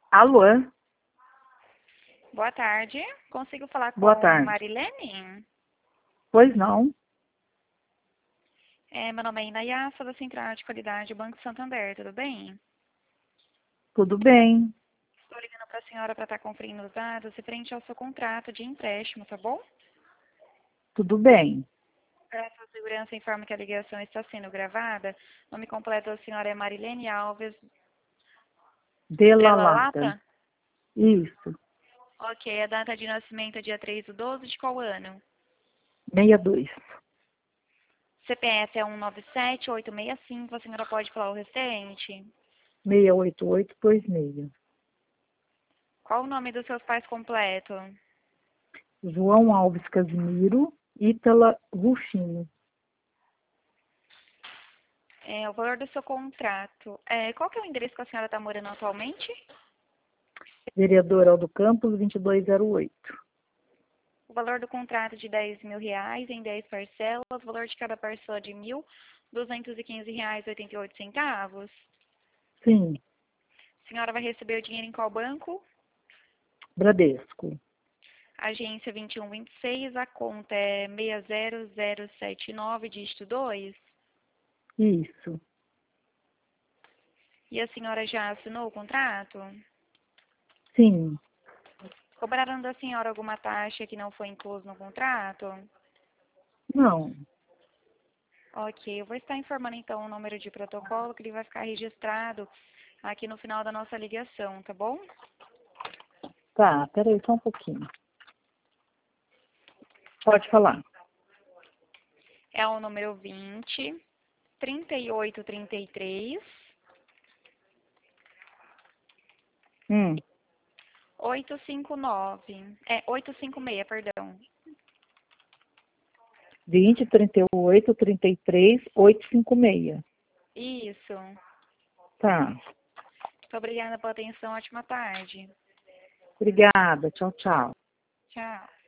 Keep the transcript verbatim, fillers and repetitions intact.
Alô? Boa tarde. Consigo falar com Boa tarde. Marilene? Pois não? É, meu nome é Inaya, sou da Central de Qualidade do Banco Santander, tudo bem? Tudo bem. Estou ligando para a senhora para estar conferindo os dados referente ao seu contrato de empréstimo, tá bom? Tudo bem. Para sua segurança, informo que a ligação está sendo gravada. Nome completo da senhora é Marilene Alves De la Della Lata. Lata? Isso. Ok, a data de nascimento é dia três do doze de qual ano? sessenta e dois. C P F é um nove sete oito seis cinco, a senhora pode falar o restante? seis oito oito dois seis. Qual o nome dos seus pais completo? João Alves Casimiro, Ítala Rufino. É, o valor do seu contrato. É, qual que é o endereço que a senhora está morando atualmente? Vereador Aldo Campos, vinte e dois zero oito. O valor do contrato de dez mil reais em dez parcelas. O valor de cada parcela de mil duzentos e quinze reais e oitenta e oito centavos. Sim. A senhora vai receber o dinheiro em qual banco? Bradesco. Agência vinte e um vinte e seis, a conta é seis zero zero sete nove, dígito dois. Isso. E a senhora já assinou o contrato? Sim. Cobraram da senhora alguma taxa que não foi incluso no contrato? Não. Ok, eu vou estar informando então o número de protocolo que ele vai ficar registrado aqui no final da nossa ligação, tá bom? Tá, peraí só um pouquinho. Pode falar. É o número vinte, trinta e oito, trinta e três, Hum. oitocentos e cinquenta e nove. É, oitocentos e cinquenta e seis, perdão. vinte, trinta e oito, trinta e três, oitocentos e cinquenta e seis. Isso. Tá. Muito obrigada pela atenção, ótima tarde. Obrigada. Tchau, tchau. Tchau.